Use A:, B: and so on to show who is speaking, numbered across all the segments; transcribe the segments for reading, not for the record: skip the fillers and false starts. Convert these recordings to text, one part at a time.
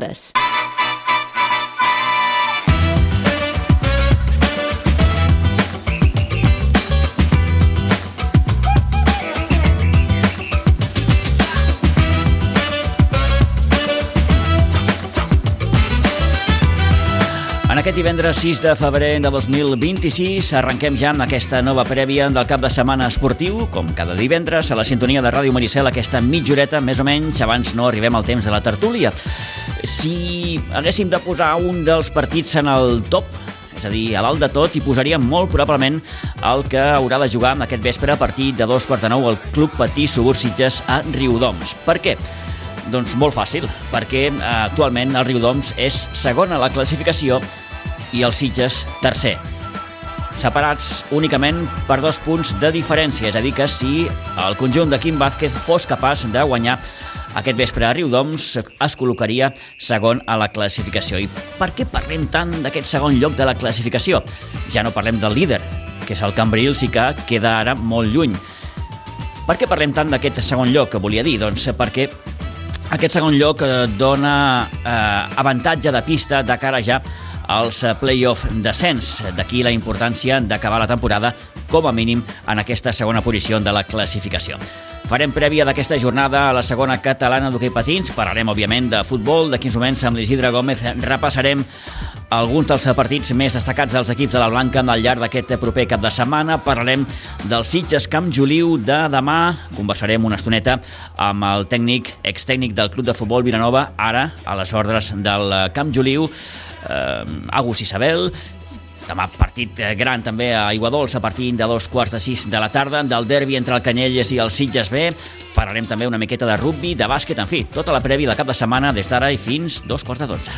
A: Esportives.
B: En aquest divendres 6 de febrer de 2026 arrenquem ja amb aquesta nova prèvia del cap de setmana esportiu, com cada divendres a la sintonia de Ràdio Maricel, aquesta mitja horeta, més o menys, abans no arribem al temps de la tertúlia. Si haguéssim de posar un dels partits en el top, és a dir, a dalt de tot, hi posaríem molt probablement el que haurà de jugar aquest vespre a partir de 2:45 el Club Patí Subur Sitges a Riudoms. Per què? Doncs molt fàcil, perquè actualment el Riudoms és segon a la classificació i el Sitges tercer, separats únicament per 2 punts de diferència, és a dir que si el conjunt de Quim Vázquez fos capaç de guanyar aquest vespre a Riudoms, es col·locaria segon a la classificació. I per què parlem tant d'aquest segon lloc de la classificació? Ja no parlem del líder, que és el Cambrils, i que queda ara molt lluny. Per què parlem tant d'aquest segon lloc, que volia dir? Doncs perquè aquest segon lloc dona avantatge de pista de cara ja als play-off descens. D'aquí la importància d'acabar la temporada com a mínim en aquesta segona posició de la classificació. Farem prèvia d'aquesta jornada a la segona catalana d'hoquei patins. Parlarem, òbviament, de futbol. D'aquí uns moments, amb l'Isidre Gómez, repassarem alguns dels partits més destacats dels equips de la Blanca al llarg d'aquest proper cap de setmana. Parlarem del Sitges Camp Joliu de demà. Conversarem una estoneta amb el extècnic del Club de Futbol Vilanova, ara a les ordres del Camp Joliu, Agus Isabel. Demà partit gran també a Aiguadols a partir de 2:45 de la tarda, del derbi entre el Canyelles i el Sitges B. Parlarem també una miqueta de rugbi, de bàsquet, en fi, tota la prèvia del cap de setmana des d'ara i fins 2:45.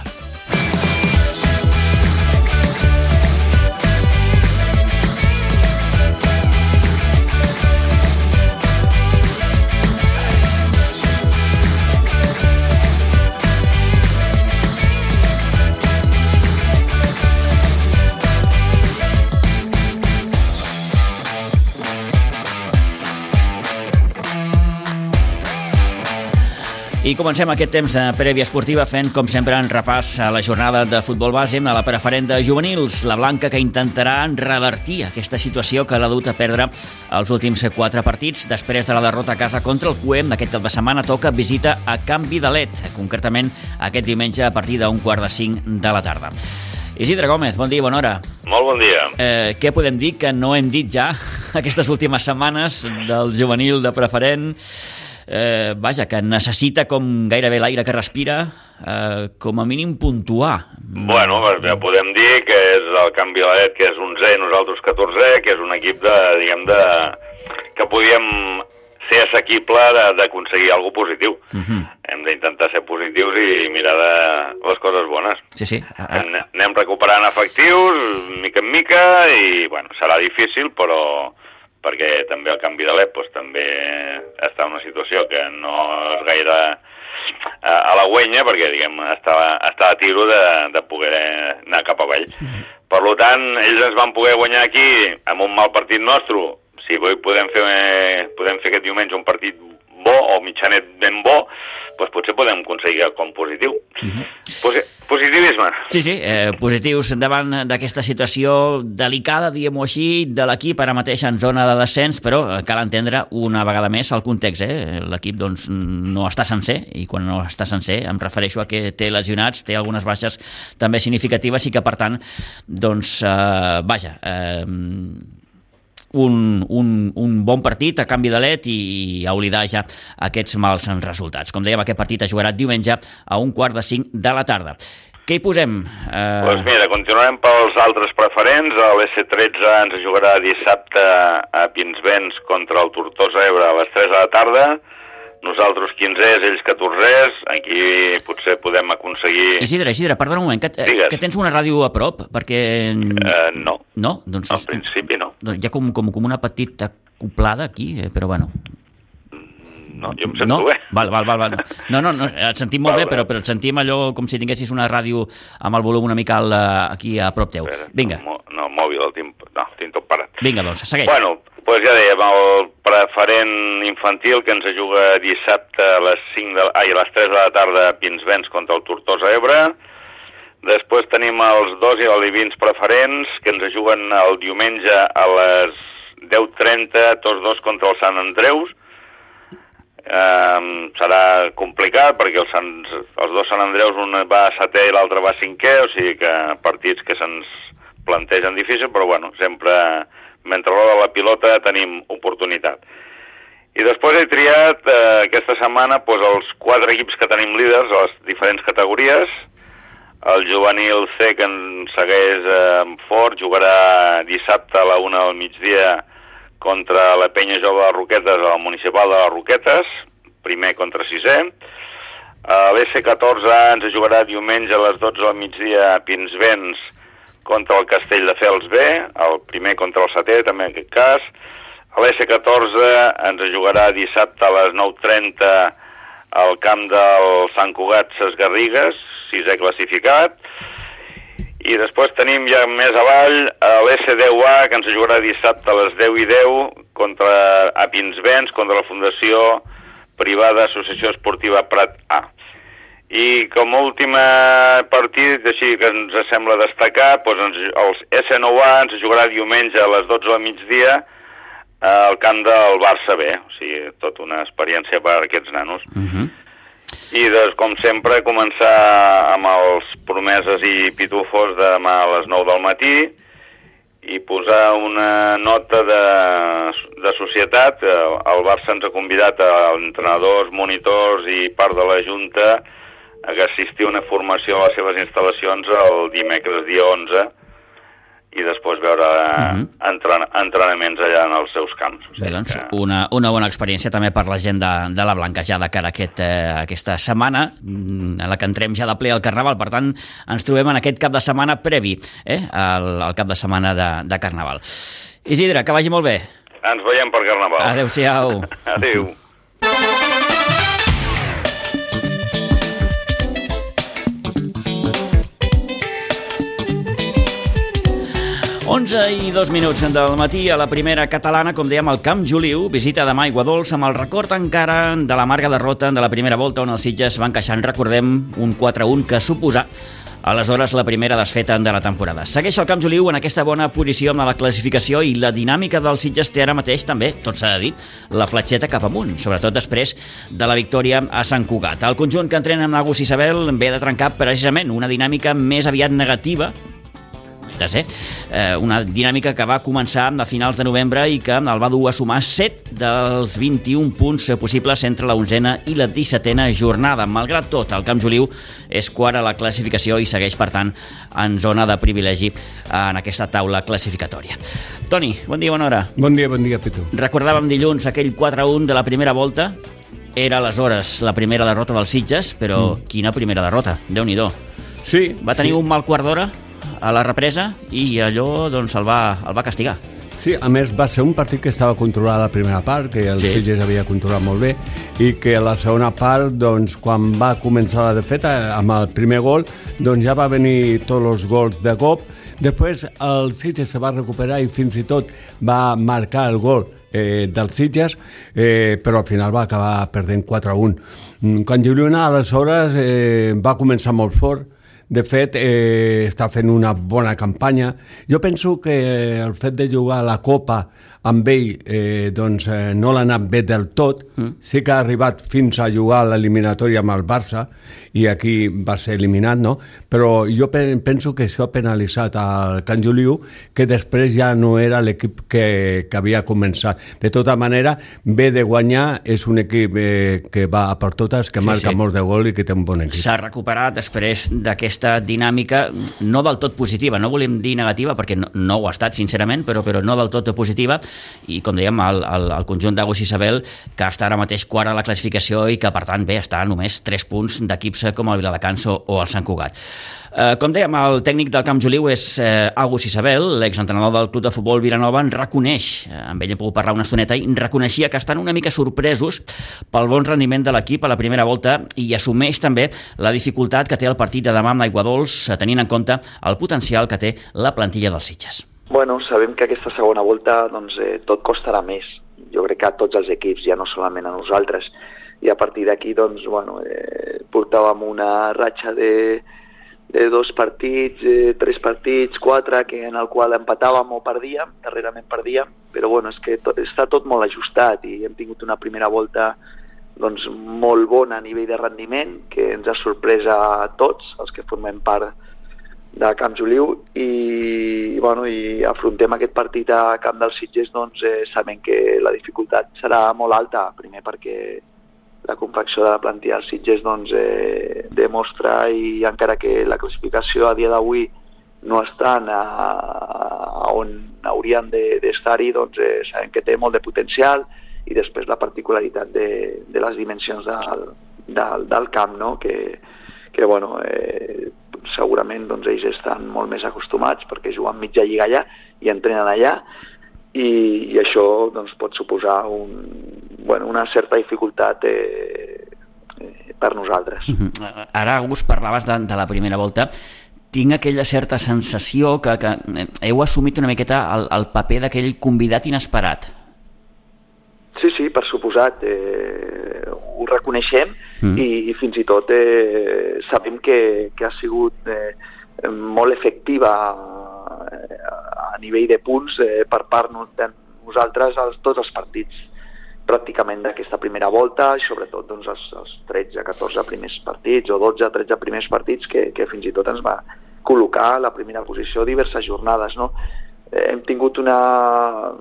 B: I comencem aquest temps de prèvia esportiva fent, com sempre, un repàs a la jornada de futbol base a la preferent de juvenils. La Blanca, que intentarà revertir aquesta situació que l'ha dut a perdre els últims 4 partits. Després de la derrota a casa contra el CUEM, d'aquest cap de setmana toca visita a Can Vidalet, concretament aquest diumenge a partir d'15:45 de la tarda. Isidre Gómez, bon dia, bona hora.
C: Molt bon dia.
B: Què podem dir que no hem dit ja aquestes últimes setmanes del juvenil de preferent? Vaja, que necessita com gairebé l'aire que respira, com a mínim puntuar.
C: Bueno, ja podem dir que és el Can Vidalet, que és 11è i nosaltres 14è, que és un equip que podíem ser assequible d'aconseguir alguna cosa positiu. Hem d'intentar ser positius i mirar de les coses bones.
B: Sí.
C: Anem recuperant efectius, mica en mica, i bueno, serà difícil, però perquè també el Can Vidalet també està en una situació que no és gaire halagüenya, perquè diguem està a tiro de poder anar cap avall. Per tant, ells ens van poder guanyar aquí amb un mal partit nostre. Si avui podem fer aquest diumenge un partit bo o mitjanet ben bo, doncs potser podem aconseguir com positiu. Positivisme.
B: Sí, positius davant d'aquesta situació delicada, diguem-ho així, de l'equip ara mateix en zona de descens, però cal entendre una vegada més el context. L'equip doncs, no està sencer, i quan no està sencer em refereixo a que té lesionats, té algunes baixes també significatives i que, per tant, doncs, un bon partit a Can Vidalet i a oblidar ja aquests mals resultats. Com dèiem, aquest partit es jugarà diumenge a 4:45 de la tarda. Què hi posem?
C: Doncs mira, continuarem pels altres preferents. L'S13 ens jugarà dissabte a Pinsbens contra el Tortosa Ebre a les 3 de la tarda. Nosaltres 15è, ells 14è. Aquí potser podem aconseguir...
B: Isidre, perdona un moment, que tens una ràdio a prop, perquè...
C: No.
B: No? Doncs,
C: al principi no.
B: Hi ha com una petita acoplada aquí, però bueno...
C: No, jo em sento bé.
B: Val. No, et sentim molt bé, però et sentim allò com si tinguessis una ràdio amb el volum una mica aquí a prop teu. Vinga.
C: No, el mòbil, el tinc tot parat.
B: Vinga, doncs, segueix.
C: Bueno, Després ja dèiem el preferent infantil que ens juga dissabte a les 3 de la tarda a Pinsbens contra el Tortosa Ebre. Després tenim els 2 i alevins preferents que ens juguen el diumenge a les 10:30, tots dos contra el Sant Andreus. Serà complicat perquè els dos Sant Andreus, un va a 7è i l'altre va a 5è, o sigui que partits que se'ns plantegen difícil, però bueno, sempre mentre roda la pilota tenim oportunitat. I després he triat aquesta setmana els 4 equips que tenim líders a les diferents categories. El juvenil C, que ens segueix fort, jugarà dissabte a la 1 del migdia contra la Penya Jove de Roquetes al Municipal de les Roquetes, primer contra 6è. L'S14A ens jugarà diumenge a les 12 del migdia a Pinsbens contra el Castelldefels B, el primer contra el 7è, també en aquest cas. L'S14 ens jugarà dissabte a les 9:30 al camp del Sant Cugat Ses Garrigues, 6è classificat. I després tenim ja més avall l'S10A, que ens jugarà dissabte a les 10:10 a Pinsbens contra la Fundació Privada Associació Esportiva Prat A. I com a últim partit, així que ens sembla destacar, els S9A ens jugarà diumenge a les 12 del migdia al camp del Barça B, o sigui, tota una experiència per a aquests nanos. I com sempre començar amb els promeses i pitufos de demà a les 9 del matí i posar una nota de societat. El Barça ens ha convidat a entrenadors, monitors i part de la Junta a assistir a una formació a les seves instal·lacions el dimecres dia 11 i després veure entrenaments allà en els seus camps.
B: Bé, doncs, una bona experiència també per la gent de la Blanca ja de cara a aquesta setmana en la que entrem ja de ple al Carnaval. Per tant, ens trobem en aquest cap de setmana previ al cap de setmana de Carnaval. Isidre, que vagi molt bé.
C: Ens veiem per Carnaval.
B: Adéu-siau.
C: Adéu.
B: 11:02 del matí a la primera catalana, com dèiem, al Camp Joliu, visita demà Aiguadols amb el record encara de l'amarga derrota de la primera volta on els Sitges van queixant, recordem, un 4-1 que suposa aleshores la primera desfeta de la temporada. Segueix el Camp Joliu en aquesta bona posició amb la classificació i la dinàmica dels Sitges té ara mateix també, tot s'ha de dir, la fletxeta cap amunt, sobretot després de la victòria a Sant Cugat. El conjunt que entrena amb Agus Isabel ve de trencar precisament una dinàmica més aviat negativa, una dinàmica que va començar a finals de novembre i que el va dur a sumar 7 dels 21 punts possibles entre la 11a i la 17a jornada. Malgrat tot, el Camp Joliu és quart a la classificació i segueix, per tant, en zona de privilegi en aquesta taula classificatòria. Toni, bon dia, bona hora.
A: Bon dia, Pitu.
B: Recordàvem dilluns aquell 4-1 de la primera volta. Era aleshores la primera derrota dels Sitges, però quina primera derrota, Déu-n'hi-do.
A: Sí.
B: Va tenir un mal quart d'hora a la represa i allò doncs, el va castigar.
A: Sí, a més va ser un partit que estava controlat a la primera part, que el Sitges havia controlat molt bé, i que a la segona part, doncs, quan va començar la defeta, amb el primer gol, doncs ja va venir tots els gols de cop. Després el Sitges se va recuperar i fins i tot va marcar el gol dels Sitges, però al final va acabar perdent 4-1. Quan Juliana aleshores va començar molt fort. De fet, està fent una bona campanya. Jo penso que el fet de jugar a la Copa amb ell no l'ha anat bé del tot. Sí que ha arribat fins a jugar a l'eliminatòria amb el Barça i aquí va ser eliminat, no? Però jo penso que això ha penalitzat al Can Joliu, que després ja no era l'equip que havia començat. De tota manera, ve de guanyar, és un equip que va a per totes, que marca molt de gol i que té un bon equip.
B: S'ha recuperat després d'aquesta dinàmica no del tot positiva, no volem dir negativa perquè no ho ha estat, sincerament, però no del tot positiva, i com dèiem, el conjunt d'Agus Isabel, que està ara mateix quart a la classificació i que per tant bé, està a només 3 punts d'equips com el Viladecans o el Sant Cugat. Com dèiem, el tècnic del Camp Joliu és Agus Isabel, l'exentrenador del Club de Futbol Vilanova, en reconeix, amb ell he pogut parlar una estoneta, i reconeixia que estan una mica sorpresos pel bon rendiment de l'equip a la primera volta i assumeix també la dificultat que té el partit de demà amb Aiguadols, tenint en compte el potencial que té la plantilla dels Sitges.
D: Bueno, sabem que aquesta segona volta tot costarà més. Jo crec que a tots els equips, ja no solament a nosaltres. I a partir d'aquí, portàvem una ratxa de 2 partits, 3 partits, 4, en el qual empatàvem o perdíem, darrerament perdíem, però és que està tot molt ajustat i hem tingut una primera volta molt bona a nivell de rendiment, que ens ha sorprès a tots, els que formem part de Camp Joliu, i afrontem aquest partit a Camp dels Sitges, sabent que la dificultat serà molt alta, primer perquè la confecció de la plantilla dels Sitges demostra, i encara que la classificació a dia d'avui no estan on haurien d'estar-hi, sabem que té molt de potencial, i després la particularitat de les dimensions del camp, no? que segurament ells estan molt més acostumats perquè juguen mitja lliga allà i entrenen allà, i això pot suposar una certa dificultat per nosaltres.
B: Ara, August, parlaves de la primera volta. Tinc aquella certa sensació que heu assumit una miqueta el paper d'aquell convidat inesperat.
D: Sí, per suposat, ho reconeixem, i fins i tot sabem que ha sigut molt efectiva a nivell de punts per part de nosaltres tots els partits pràcticament d'aquesta primera volta, i sobretot els 13-14 primers partits o 12-13 primers partits que fins i tot ens va col·locar a la primera posició diverses jornades, no? Hem tingut una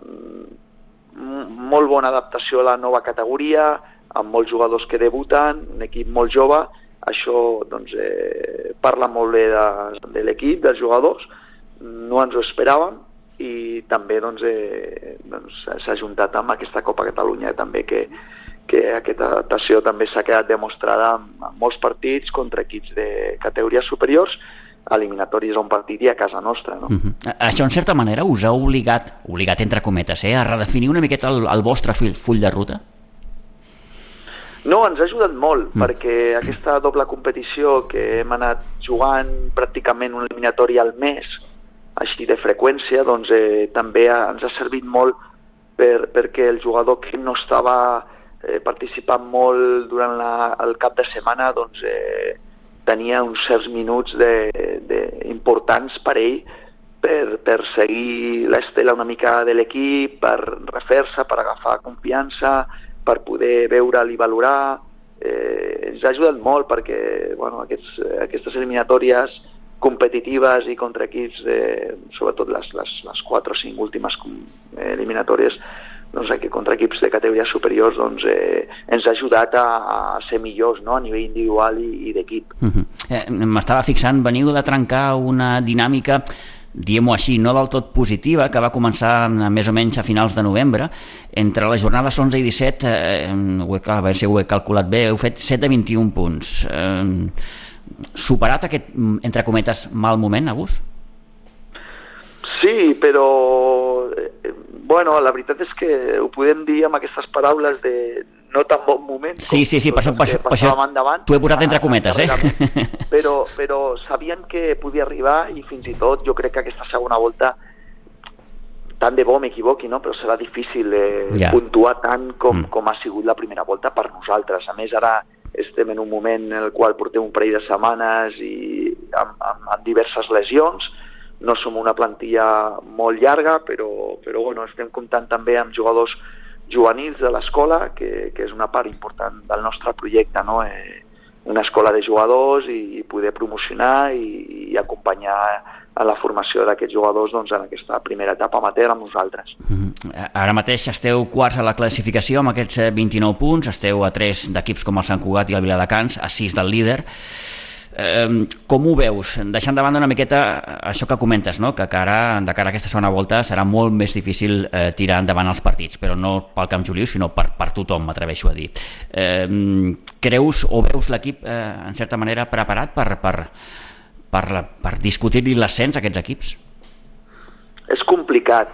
D: molt bona adaptació a la nova categoria, amb molts jugadors que debuten, un equip molt jove. Això parla molt bé de l'equip, dels jugadors, no ens ho esperàvem, i també s'ha ajuntat amb aquesta Copa Catalunya també, que aquesta adaptació també s'ha quedat demostrada en molts partits contra equips de categories superiors, eliminatòries a un partit i a casa nostra, no?
B: Això, en certa manera, us ha obligat entre cometes, a redefinir una miqueta el vostre full de ruta?
D: No, ens ha ajudat molt, perquè aquesta doble competició que hem anat jugant pràcticament una eliminatòria al mes, així de freqüència, també ens ha servit molt perquè el jugador que no estava participant molt durant el cap de setmana tenia uns certs minuts importants per ell per seguir l'estela una mica de l'equip, per refer-se, per agafar confiança, per poder veure'l i valorar. Ens ha ajudat molt perquè aquestes eliminatòries competitives i contra equips, sobretot les 4 o 5 últimes eliminatòries, contra equips de categories superiors, ens ha ajudat a ser millors, no?, a nivell individual i d'equip.
B: M'estava fixant, veniu de trencar una dinàmica, diguem-ho així, no del tot positiva, que va començar més o menys a finals de novembre. Entre les jornades 11 i 17, a veure si ho he calculat bé, heu fet 7 de 21 punts. Superat aquest, entre cometes, mal moment, August?
D: Sí, però la veritat és que ho podem dir amb aquestes paraules de no tan bon moment.
B: Sí, per això t'ho he posat entre cometes,
D: Però sabien que podia arribar, i fins i tot jo crec que aquesta segona volta, tant de bo m'equivoqui, no? Però serà difícil puntuar tant com ha sigut la primera volta per nosaltres. A més, ara estem en un moment en el qual portem un parell de setmanes i amb diverses lesions. No som una plantilla molt llarga, però estem comptant també amb jugadors juvenils de l'escola, que és una part important del nostre projecte, no? Una escola de jugadors, i poder promocionar i acompanyar a la formació d'aquests jugadors en aquesta primera etapa amateur amb nosaltres.
B: Ara mateix esteu quarts a la classificació amb aquests 29 punts, esteu a 3 d'equips com el Sant Cugat i el Viladecans, a 6 del líder. Com ho veus? Deixant de banda una miqueta això que comentes, no? Que de cara a aquesta segona volta serà molt més difícil tirar endavant els partits, però no pel Camp Joliu, sinó per tothom, m'atreveixo a dir. Creus o veus l'equip, en certa manera, preparat per discutir-li l'ascens a aquests equips?
D: És complicat,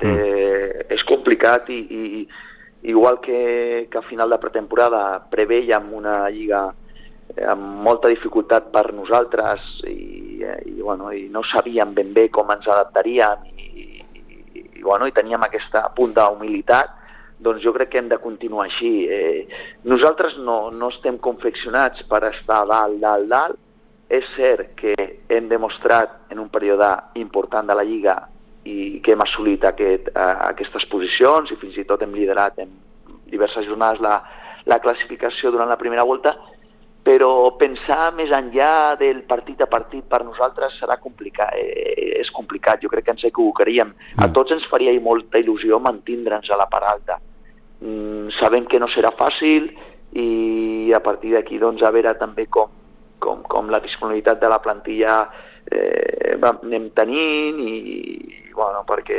D: i igual que a final de pretemporada preveiem una lliga amb molta dificultat per nosaltres, i no sabíem ben bé com ens adaptaríem teníem aquesta punt d'humilitat, doncs jo crec que hem de continuar així. Nosaltres no estem confeccionats per estar dalt. És cert que hem demostrat en un període important de la Lliga i que hem assolit aquestes posicions i fins i tot hem liderat en diverses jornades la classificació durant la primera volta, però pensar més enllà del partit a partit per nosaltres serà complicat. És complicat, jo crec que ens equivocaríem. A tots ens faria molta il·lusió mantindre'ns a la part alta. Sabem que no serà fàcil i a partir d'aquí doncs a veure també com la disponibilitat de la plantilla anem tenint i perquè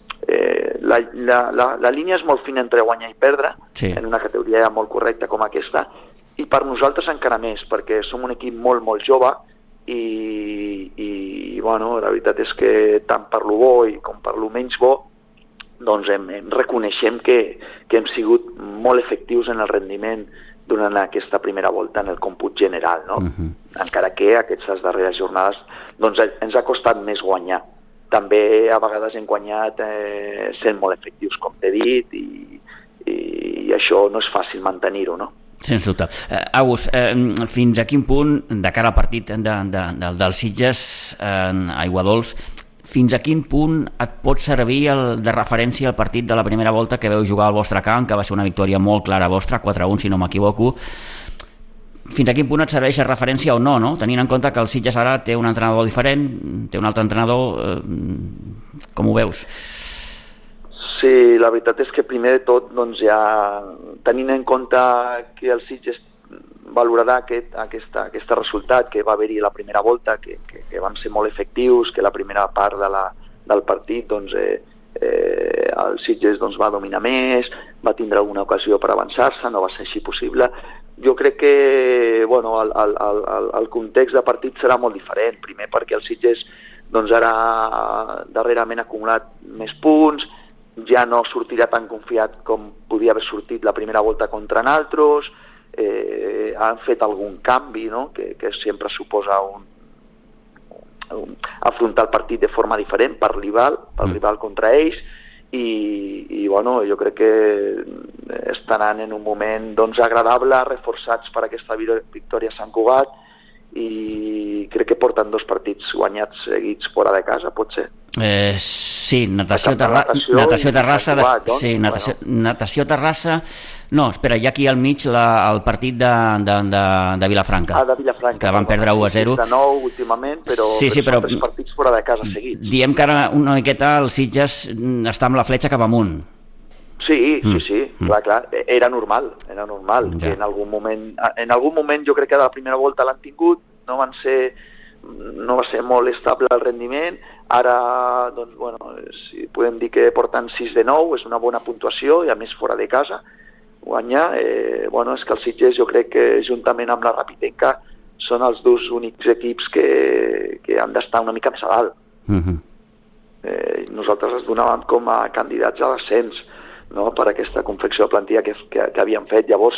D: la línia és molt fina entre guanyar i perdre en una categoria molt correcta com aquesta, i per nosaltres encara més, perquè som un equip molt, molt jove i la veritat és que tant per lo bo i com per lo menys bo doncs reconeixem que hem sigut molt efectius en el rendiment durant aquesta primera volta en el còmput general, no? Encara que aquestes darreres jornades doncs ens ha costat més guanyar. També a vegades hem guanyat sent molt efectius, com t'he dit, i això no és fàcil mantenir-ho, no?
B: Sens dubte. Agus, fins a quin punt, de cara al partit del Sitges a Aiguadols, fins a quin punt et pot servir de referència al partit de la primera volta que veu jugar al vostre camp, que va ser una victòria molt clara vostra, 4-1 si no m'equivoco? Fins a quin punt et serveix de referència o no, tenint en compte que el Sitges ara té un entrenador diferent, té un altre entrenador, com ho veus?
D: Sí, la veritat és que primer de tot doncs ja tenint en compte que el Sitges valorarà aquest resultat que va haver-hi la primera volta, que vam ser molt efectius, que la primera part del partit doncs, el Sitges doncs, va dominar més, va tindre alguna ocasió per avançar-se, no va ser així possible. Jo crec que el context de partit serà molt diferent, primer perquè el Sitges doncs, ara darrerament ha acumulat més punts, ja no sortirà tan confiat com podia haver sortit la primera volta contra nosaltres, han fet algun canvi, no? que sempre suposa afrontar el partit de forma diferent per rival contra ells, i jo crec que estaran en un moment doncs, agradable, reforçats per aquesta victòria a Sant Cugat, i crec que porten 2 partits guanyats seguits fora de casa, pot ser?
B: Sí, Natació Terrassa, Natació Terrassa, no, espera, hi ha aquí al mig el partit de Vilafranca,
D: de Vilafranca,
B: que van perdre 1-0
D: de nou últimament, però 3 partits fora de casa seguits.
B: Diem que ara una miqueta el Sitges està amb la fletxa cap amunt.
D: Sí, clar, era normal ja. Que en algun moment jo crec que de la primera volta l'han tingut, no va ser molt estable el rendiment. Ara, doncs, si podem dir que porten 6 de 9, és una bona puntuació, i a més fora de casa guanyar, és que el Sitges jo crec que juntament amb la Rapitenca són els 2 únics equips que han d'estar una mica més a dalt. Nosaltres es donàvem com a candidats a l'ascens, no? Per aquesta confecció de plantilla que havien fet. Llavors,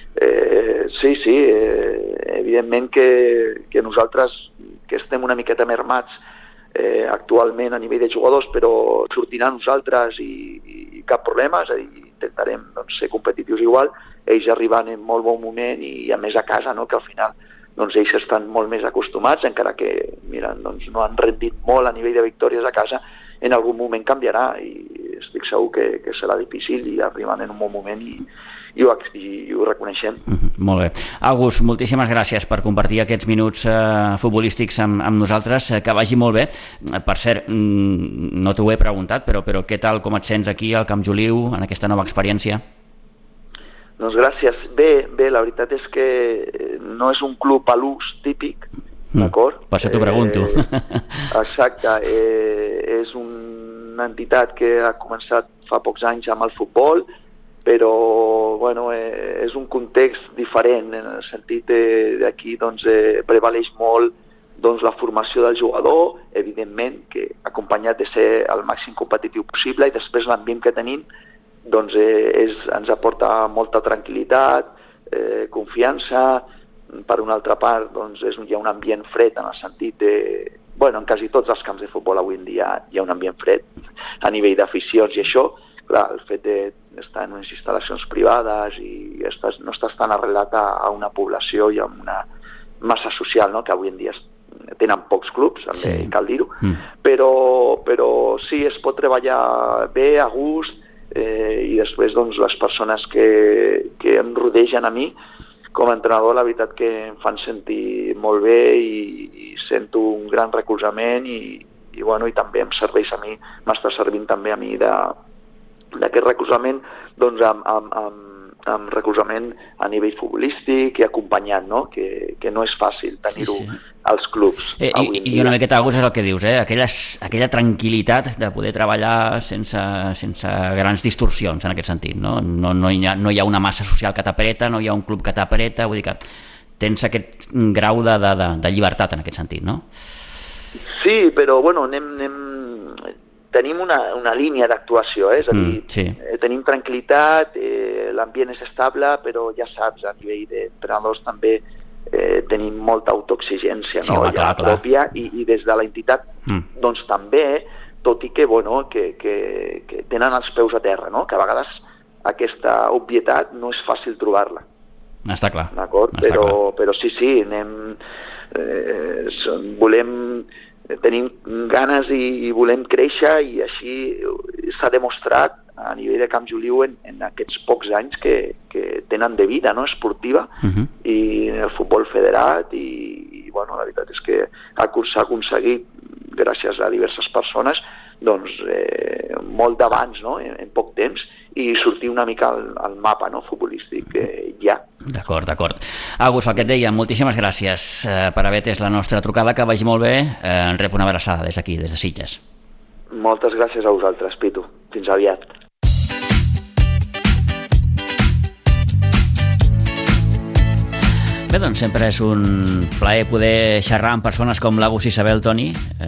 D: evidentment que nosaltres que estem una miqueta mermats actualment a nivell de jugadors, però sortirà nosaltres i cap problema, és a dir, intentarem doncs, ser competitius igual, ells arriben en molt bon moment i a més a casa, no? Que al final doncs, ells estan molt més acostumats, encara que doncs, no han rendit molt a nivell de victòries a casa, en algun moment canviarà i estic segur que serà difícil i arriben en un bon moment i ho reconeixem.
B: Molt bé. Agus, moltíssimes gràcies per compartir aquests minuts futbolístics amb nosaltres, que vagi molt bé. Per cert, no t'ho he preguntat, però què tal, com et sents aquí al Camp Joliu en aquesta nova experiència?
D: Doncs gràcies. Bé, la veritat és que no és un club a l'ús típic, d'acord?
B: Per això t'ho pregunto.
D: Exacte. És una entitat que ha començat fa pocs anys amb el futbol, però és un context diferent, en el sentit d'aquí doncs, prevaleix molt doncs, la formació del jugador, evidentment que acompanyat de ser el màxim competitiu possible, i després l'ambient que tenim doncs, ens aporta molta tranquil·litat, confiança, per una altra part, doncs hi ha un ambient fred en el sentit de... Bueno, en quasi tots els camps de futbol avui en dia hi ha un ambient fred a nivell d'aficions, i això, clar, el fet d'estar en unes instal·lacions privades i no estàs tan arrelat a una població i a una massa social, no?, que avui en dia tenen pocs clubs, també cal dir-ho, però sí, es pot treballar bé, a gust, i després doncs, les persones que em rodegen a mi com a entrenador, la veritat que em fan sentir molt bé i sento un gran recolzament i també em serveix a mi, m'està servint també a mi d'aquest recolzament, doncs amb recolzament a nivell futbolístic i acompanyat, no? Que no és fàcil tenir-ho als clubs.
B: I una miqueta, Agus, és el que dius, aquella tranquil·litat de poder treballar sense grans distorsions en aquest sentit, no? No hi ha una massa social que t'apreta, no hi ha un club que t'apreta, vull dir que tens aquest grau de llibertat en aquest sentit, no?
D: Sí, però bueno, tenim una línia d'actuació, és a dir, tenim tranquil·litat, l'ambient és estable, però ja saps, a nivell d'entrenadors també tenim molta autoexigència, no? Ja pròpia, i des de l'entitat doncs també, tot i que tenen els peus a terra, no? Que a vegades aquesta obvietat no és fàcil trobar-la.
B: Està clar.
D: D'acord? Però sí, tenim ganes i volem créixer, i així s'ha demostrat a nivell de Camp Joliu en aquests pocs anys que tenen de vida, no?, esportiva, i en el futbol federat, i la veritat és que s'ha aconseguit, gràcies a diverses persones, doncs molt d'abans, no?, en poc temps, i sortir una mica al mapa, no?, futbolístic ja.
B: D'acord. Agus, el que et deia, moltíssimes gràcies per haver atès la nostra trucada, que vagi molt bé, rep una abraçada des d'aquí, des de Sitges.
D: Moltes gràcies a vosaltres, Pitu. Fins aviat.
B: Bé, doncs sempre és un plaer poder xerrar amb persones com l'Agus Isabel, Toni.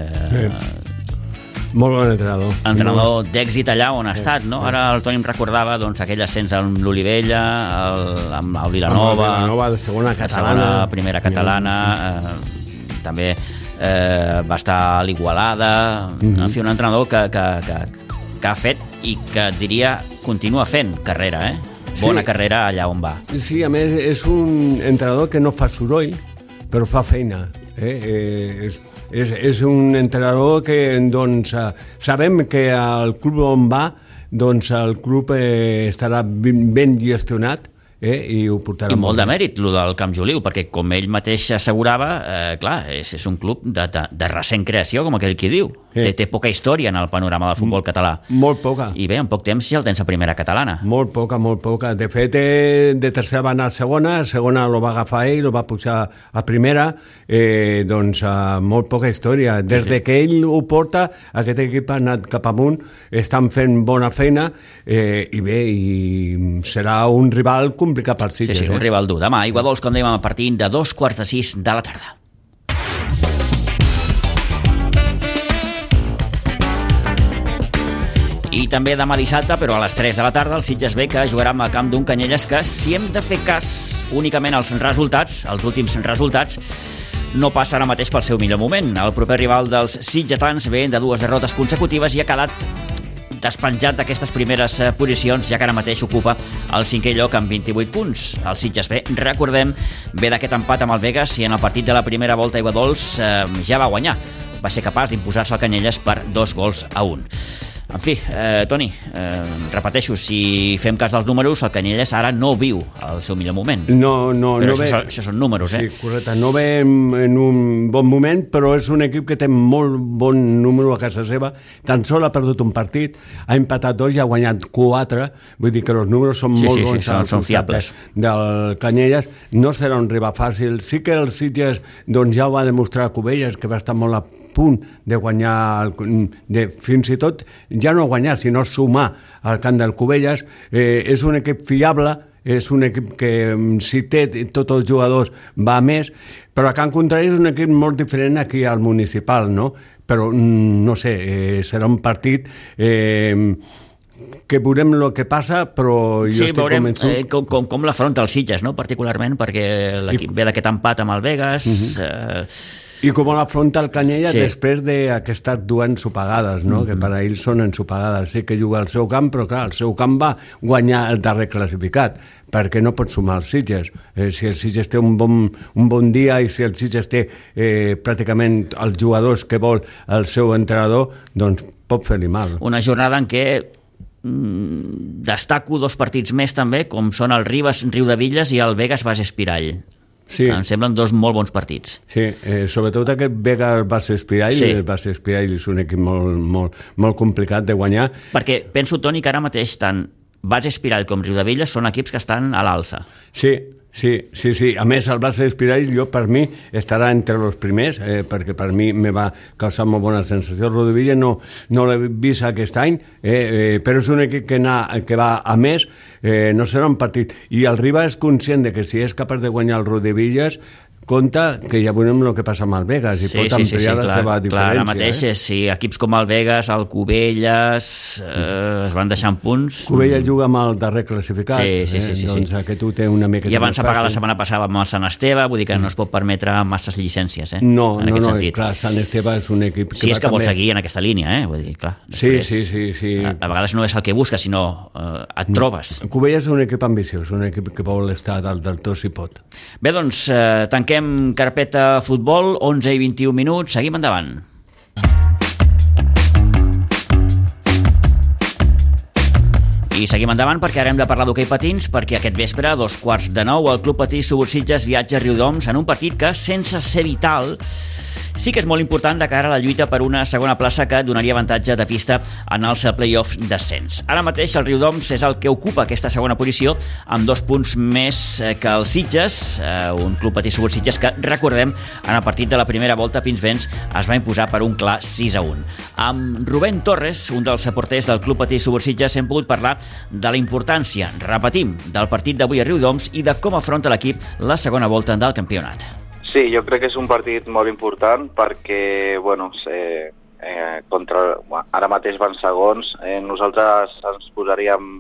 A: Molt bon entrenador.
B: Entrenador d'èxit allà on ha estat, no? Ara el Toni em recordava aquell ascens amb l'Olivella, amb el Vilanova,
A: de segona catalana,
B: primera catalana, també va estar a l'Igualada, en fi, un entrenador que ha fet i que diria continua fent carrera, bona carrera allà on va.
A: Sí, a més és un entrenador que no fa soroll, però fa feina. És un entrenador que doncs, sabem que al club on va, doncs el club estarà ben gestionat, i ho portarà
B: molt de mèrit, el del Camp Joliu, perquè com ell mateix assegurava, clar, és un club de recent creació, com aquell qui diu. Té poca història en el panorama del futbol català.
A: Molt poca.
B: I bé, en poc temps ja el tens a primera catalana.
A: Molt poca. De fet, de tercera va anar a segona lo va agafar ell, lo va pujar a primera, doncs molt poca història. Des que ell ho porta, aquest equip ha anat cap amunt, estan fent bona feina, i bé, i serà un rival complicat per Sitges.
B: Sí, un rival dur. Demà, Aiguadols, com dèiem, a partir de 5:15 de la tarda. I també demà dissabte, però a les 3 de la tarda, el Sitges B, que jugarà al camp d'un Canyelles, que si hem de fer cas únicament als resultats, els últims resultats, no passa ara mateix pel seu millor moment. El proper rival dels sitgetans ve de 2 derrotes consecutives i ha quedat despenjat d'aquestes primeres posicions, ja que ara mateix ocupa el 5è lloc amb 28 punts. El Sitges B, recordem, ve d'aquest empat amb el Vegas i en el partit de la primera volta Aiguadols ja va guanyar. Va ser capaç d'imposar-se al Canyelles per 2-1. En fi, Toni, repeteixo, si fem cas dels números, el Canyelles ara no viu el seu millor moment.
A: No
B: però
A: ve.
B: Això són números,
A: Sí, correcte. No ve en un bon moment, però és un equip que té molt bon número a casa seva. Tan sol ha perdut un partit, ha empatat 2 i ha guanyat 4. Vull dir que els números són molt bons.
B: Són fiables.
A: Del Canyelles no serà un rival fàcil. Sí que el Sitges doncs, ja ho va demostrar a Cubelles, que va estar molt a punt de guanyar, fins i tot ja no guanyar, sinó sumar al camp del Cubelles. És un equip fiable, és un equip que si té tots els jugadors va més, però a Can Contrari és un equip molt diferent aquí al Municipal, no? Però no sé, serà un partit que veurem el que passa, però jo estic convençut...
B: Com l'afronta el Sitges, no? Particularment, perquè l'equip ve d'aquest empat amb el Vegas...
A: I com l'afronta el Canyella després d'aquestes dues ensopegades, no? Que per a ells són ensopegades. Sí que juga al seu camp, però clar, el seu camp va guanyar el darrer classificat, perquè no pot sumar els Sitges. Si el Sitges té un bon dia i si el Sitges té pràcticament els jugadors que vol el seu entrenador, doncs pot fer-li mal.
B: Una jornada en què destaco 2 partits més també, com són el Ribes Riudevilles i el Vegas Base Espirall.
A: Sí.
B: Em semblen 2 molt bons partits.
A: Sí, sobretot aquest Vegas Base Espirall, el Base Espirall és un equip molt complicat de guanyar.
B: Perquè penso, Toni, que ara mateix tant Base Espirall com Riudevilles són equips que estan a l'alça.
A: Sí. A més, el Base Espirall, per mi, estarà entre els primers, perquè per mi me va causar molt bona sensació. El Riudevilles no l'he vist aquest any, però és un equip que va a més, no serà un partit. I el Riba és conscient de que si és capaç de guanyar el Riudevilles, compte que ja veurem el que passa amb el Vegas i pot ampliar la seva diferència.
B: Clar, ara mateix, equips com el Vegas, el Cubelles, es van deixant punts.
A: Cubelles juga amb el darrer classificat, doncs aquest ho té una mica...
B: Ja van pagar la setmana passada amb el Sant Esteve, vull dir que no es pot permetre masses llicències,
A: No, clar, Sant Esteve és un equip...
B: Si és que vol seguir en aquesta línia, vull dir, clar.
A: Sí.
B: A vegades no és el que busca, sinó et trobes.
A: Cubelles és un equip ambiciós, un equip que vol estar dalt del tot si pot.
B: Bé, doncs, tanquem carpeta futbol, 11 i 21 minuts, seguim endavant. I seguim endavant perquè ara hem de parlar d'hoquei patins, perquè aquest vespre, a 8:45, el Club Patí Subursitges viatja a Riudoms en un partit que, sense ser vital, sí que és molt important de cara a la lluita per una segona plaça que donaria avantatge de pista en els play-offs d'ascens. Ara mateix el Riudoms és el que ocupa aquesta segona posició amb 2 punts més que el Sitges, un Club Patí Subursitges que, recordem, en el partit de la primera volta a Pinsbens es va imposar per un clar 6-1. Amb Rubén Torres, un dels porters del Club Patí Subursitges, hem pogut parlar de la importància, repetim, del partit d'avui a Riudoms i de com afronta l'equip la segona volta del campionat.
E: Sí, jo crec que és un partit molt important perquè, ara mateix van segons, nosaltres ens posaríem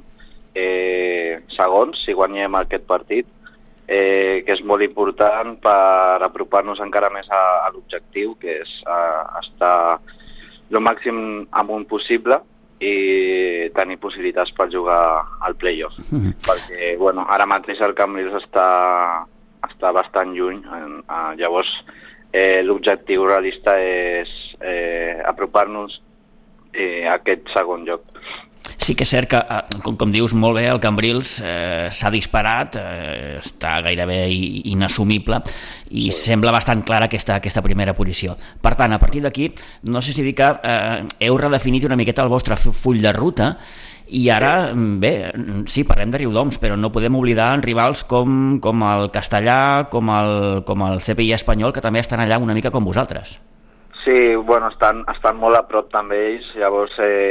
E: segons si guanyem aquest partit, que és molt important per apropar-nos encara més a l'objectiu, que és estar el màxim amunt possible i tenir possibilitats per jugar al play-off. Perquè, ara mateix el Cambrils està bastant lluny. Llavors, l'objectiu realista és apropar-nos a aquest segon lloc.
B: Sí que és cert que, com dius molt bé, el Cambrils s'ha disparat, està gairebé inassumible i sembla bastant clara aquesta primera posició. Per tant, a partir d'aquí, no sé si dir que heu redefinit una miqueta el vostre full de ruta i ara, bé, sí, parlem de Riudoms, però no podem oblidar rivals com el Castellà, com el CPI espanyol, que també estan allà una mica com vosaltres.
E: Sí, estan molt a prop també ells, llavors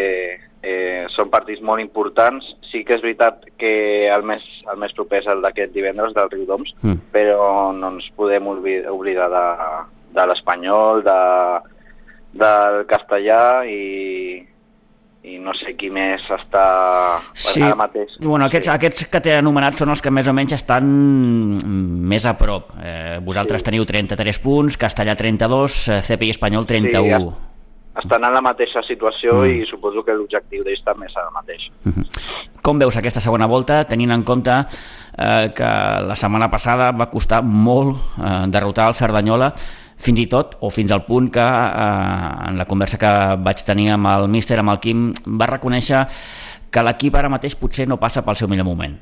E: són partits molt importants. Sí que és veritat que el més proper és el d'aquest divendres del Riudoms, però no ens podem oblidar de l'Espanyol, del Castellà i no sé qui més està ara mateix.
B: Aquests que t'he anomenat són els que més o menys estan més a prop. Vosaltres teniu 33 punts, Castellà 32, CPI espanyol 31.
E: Estan en la mateixa situació i suposo que l'objectiu d'ells també és el mateix.
B: Com veus aquesta segona volta, tenint en compte que la setmana passada va costar molt derrotar el Cerdanyola, fins i tot, o fins al punt que en la conversa que vaig tenir amb el míster, amb el Quim, va reconèixer que l'equip ara mateix potser no passa pel seu millor moment.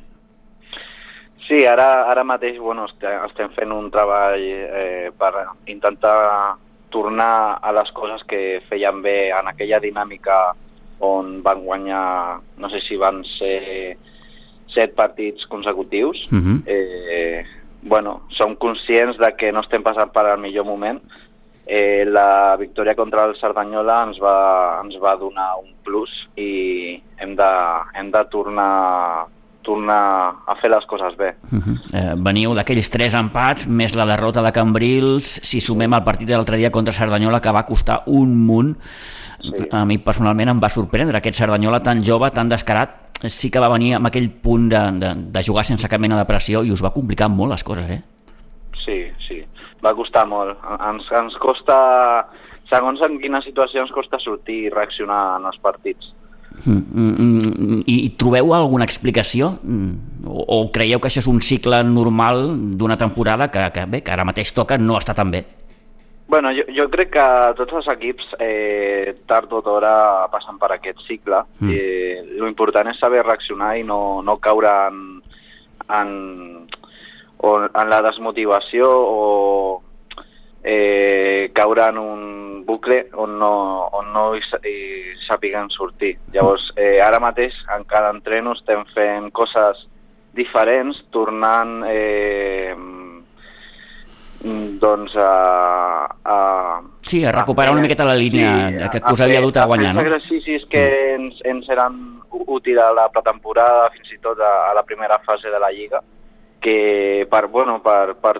E: Sí, ara mateix estem fent un treball per intentar tornar a les coses que feien bé en aquella dinàmica on van guanyar, no sé si van ser 7 partits consecutius. Som conscients de que no estem passant per al millor moment. La victòria contra el Cerdanyola ens va donar un plus i hem de tornar tornar a fer les coses bé.
B: Veniu d'aquells 3 empats, més la derrota de Cambrils, si sumem el partit de l'altre dia contra Cerdanyola, que va costar un munt. Sí. A mi personalment em va sorprendre aquest Cerdanyola tan jove, tan descarat. Sí que va venir amb aquell punt de jugar sense cap mena de pressió i us va complicar molt les coses,
E: Sí, va costar molt. Ens costa, segons en quina situació ens costa sortir i reaccionar en els partits.
B: I trobeu alguna explicació? O creieu que això és un cicle normal d'una temporada que ara mateix toca no està tan bé?
E: Bueno, jo crec que tots els equips tard o d'hora passen per aquest cicle. L'important és saber reaccionar i no caure en la desmotivació o caure en un bucle on no hi sàpiguen sortir. Llavors, ara mateix en cada entreno estem fent coses diferents, tornant
B: sí, a recuperar una miqueta la línia que us havia dut a guanyar, no?
E: Els exercicis que ens eren útils a la pretemporada, fins i tot a la primera fase de la Lliga, que per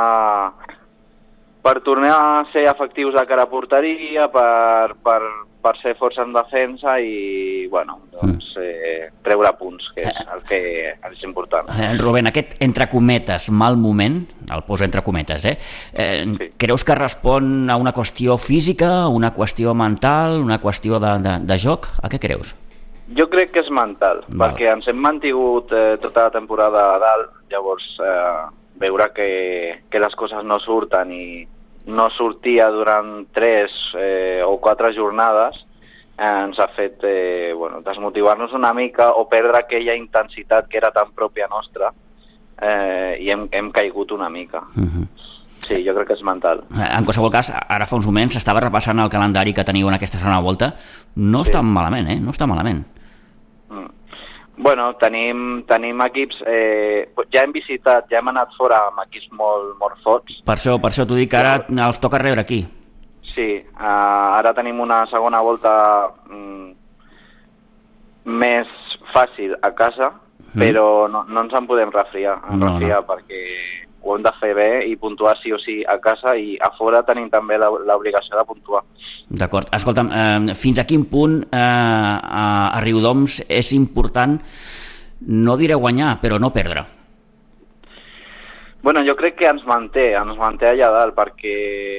E: tornar a ser efectius de cara a porteria, per ser força en defensa i, treure punts, que és el que és important.
B: Rubén, aquest, entre cometes, mal moment, el poso entre cometes, sí. Creus que respon a una qüestió física, una qüestió mental, una qüestió de joc? A què creus?
E: Jo crec que és mental, perquè ens hem mantingut tota la temporada a dalt, llavors veure que les coses no surten i no sortia durant 3 o 4 jornades ens ha fet desmotivar-nos una mica o perdre aquella intensitat que era tan pròpia nostra i hem caigut una mica. Sí, jo crec que és mental.
B: En qualsevol cas, ara fa uns moments estava repassant el calendari que teniu en aquesta segona volta. No està malament, no està malament.
E: Bueno, tenim equips, ja hem visitat, ja hem anat fora amb equips molt forts.
B: Per això t'ho dic, que ara els toca rebre aquí.
E: Sí, ara tenim una segona volta més fàcil a casa, però no ens en podem refiar perquè ho hem de fer bé i puntuar sí o sí a casa, i a fora tenim també l'obligació de puntuar.
B: D'acord. Escolta'm, fins a quin punt a Riudoms és important, no diré guanyar, però no perdre?
E: Bueno, jo crec que ens manté allà dalt, perquè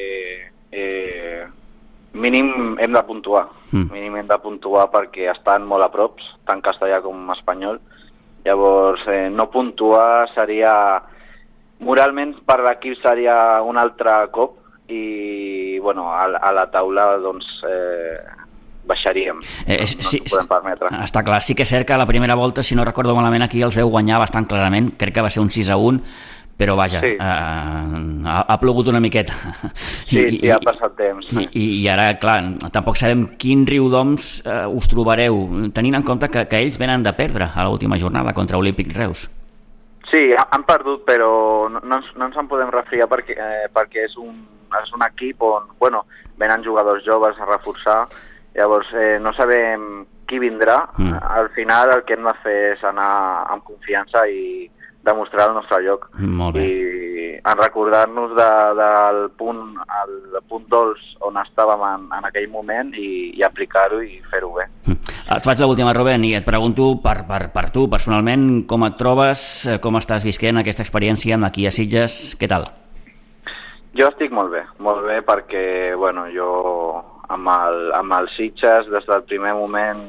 E: mínim hem de puntuar. Mínim hem de puntuar perquè estan molt a prop, tant castellà com espanyol. Llavors, no puntuar seria... Moralment, per l'equip seria un altre cop i, a la taula, baixaríem. No ens ho podem permetre.
B: Està clar, sí que és cert que a la primera volta, si no recordo malament, aquí els veu guanyar bastant clarament, crec que va ser un 6-1, però vaja, sí. Ha plogut una miqueta.
E: Sí, ha passat temps.
B: I ara, clar, tampoc sabem quin Riudoms us trobareu, tenint en compte que ells venen de perdre a l'última jornada contra Olímpic Reus.
E: Sí, han perdut, però no ens en podem refiar perquè és un equip on venen jugadors joves a reforçar, llavors no sabem qui vindrà. Al final el que hem de fer és anar amb confiança i demostrar el nostre lloc.
B: Molt bé.
E: I en recordar-nos del punt dolç on estàvem en aquell moment i aplicar-ho i fer-ho bé.
B: Et faig l'última, Rubén, i et pregunto per tu, personalment, com et trobes, com estàs visquent aquesta experiència aquí a Sitges, què tal?
E: Jo estic molt bé perquè, jo amb el Sitges des del primer moment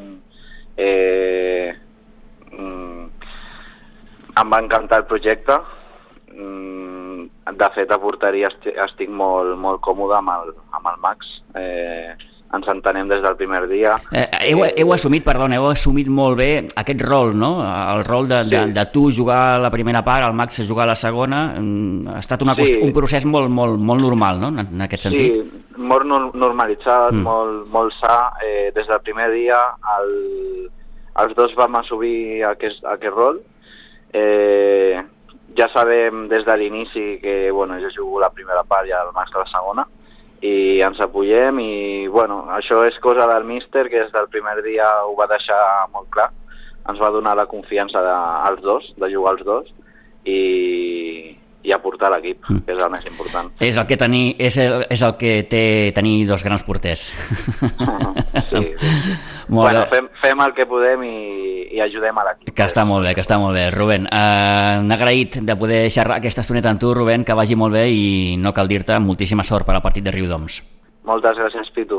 E: em va encantar el projecte. De fet, a porteria estic molt còmode amb el Max. Ens entenem des del primer dia.
B: Heu assumit molt bé aquest rol, no? El rol de tu jugar a la primera part, el Max jugar a la segona. Ha estat un procés molt normal, no?, en aquest sentit.
E: Sí, molt normalitzat, molt sa. Des del primer dia els dos vam assumir aquest rol. Ja sabem des de l'inici que jo jugo la primera part i el Max la segona, i ens apoyem, i això és cosa del míster, que des del primer dia ho va deixar molt clar, ens va donar la confiança als dos, de jugar als dos, i aportar l'equip, que és el més important.
B: És el que té tenir dos grans porters.
E: Sí. Bueno, fem el que podem i ajudem a l'equip.
B: Que està molt bé. Rubén, agraït de poder xerrar aquesta estoneta amb tu, Rubén, que vagi molt bé i no cal dir-te moltíssima sort per al partit de Riudoms.
E: Moltes gràcies, Pitu.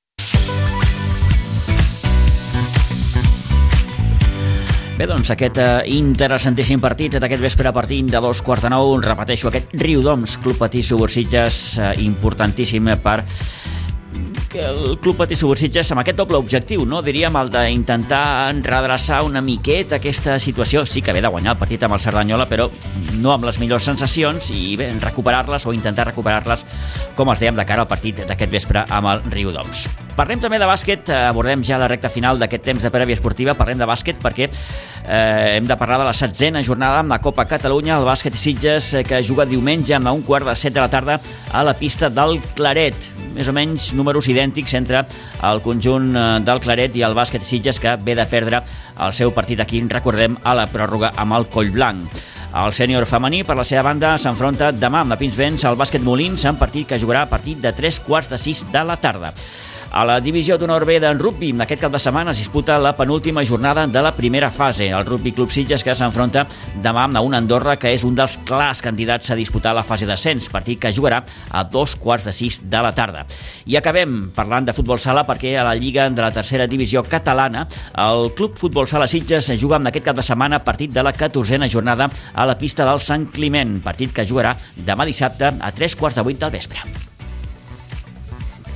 B: Bé, doncs aquest interessantíssim partit d'aquest vespre a partir de 8:45, repeteixo, aquest Riudoms, Club Patí Subursitges, importantíssim per que el Club Patí Subursitges amb aquest doble objectiu, no? Diríem el d'intentar redreçar una miqueta aquesta situació, sí que ve de guanyar el partit amb el Cerdanyola, però no amb les millors sensacions, i bé, recuperar-les o intentar recuperar-les, com els dèiem, de cara al partit d'aquest vespre amb el Riudoms. Parlem també de bàsquet, abordem ja la recta final d'aquest temps de prèvia esportiva, parlem de bàsquet perquè hem de parlar de la 16a jornada amb la Copa Catalunya, el bàsquet Sitges, que juga diumenge a 6:45 de la tarda a la pista del Claret. Més o menys números idèntics entre el conjunt del Claret i el bàsquet Sitges, que ve de perdre el seu partit aquí, recordem, a la pròrroga amb el Collblanc. El sènior femení, per la seva banda, s'enfronta demà amb la Pinsbens al bàsquet Molins, en partit que jugarà a partir de 3:45 de la tarda. A la divisió d'honor B d'en rugby, aquest cap de setmana es disputa la penúltima jornada de la primera fase. El Rugby Club Sitges, que s'enfronta demà a un Andorra, que és un dels clars candidats a disputar la fase d'ascens, partit que jugarà a 5:45 de la tarda. I acabem parlant de futbol sala perquè a la Lliga de la tercera divisió catalana el Club Futbol Sala Sitges juga amb aquest cap de setmana partit de la 14a jornada a la pista del Sant Climent, partit que jugarà demà dissabte a 7:45 del vespre.